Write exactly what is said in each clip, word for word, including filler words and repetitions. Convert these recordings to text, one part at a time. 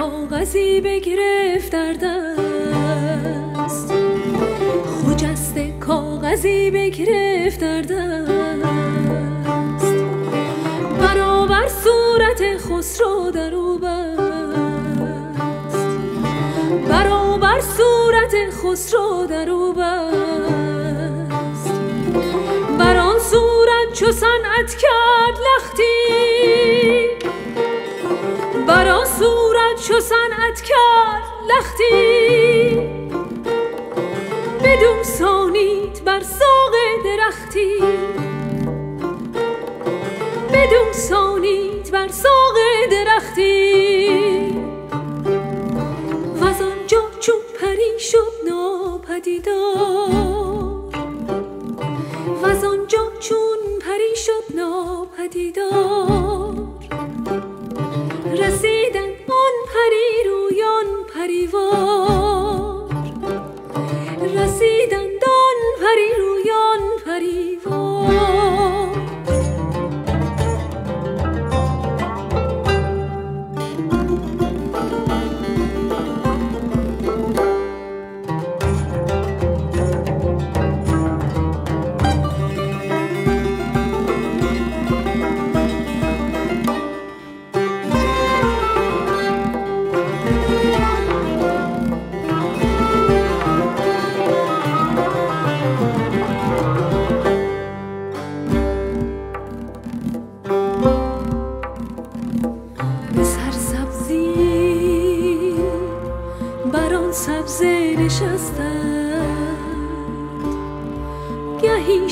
کاغذی بگرفت در دست، خجسته کاغذی بگرفت در دست، برابر صورت خسرو در او بست، برابر صورت خسرو در او بست. بر آن صورت چو صنعت کرد لختی، بر آن صورت چو صنعت کرد لختی، بدون سانید بر ساق درختی، بدون سانید بر ساق درختی. وز آنجا چون پری شد ناپدیدار، وز آنجا چون پری شد ناپدیدار، رسیدن آن پری رویان پریوار، رسیدن آن پری رویان پریوار. سبزه نشستند، گهی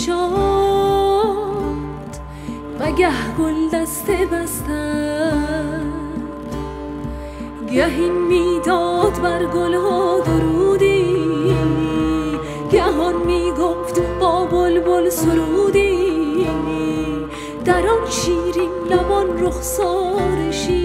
شمشاد و گه گل دسته بستند، گهی میداد بر گلها درودی، گهان میگفت با بلبل سرودی، در آن شیرین لبان رخسار شیرین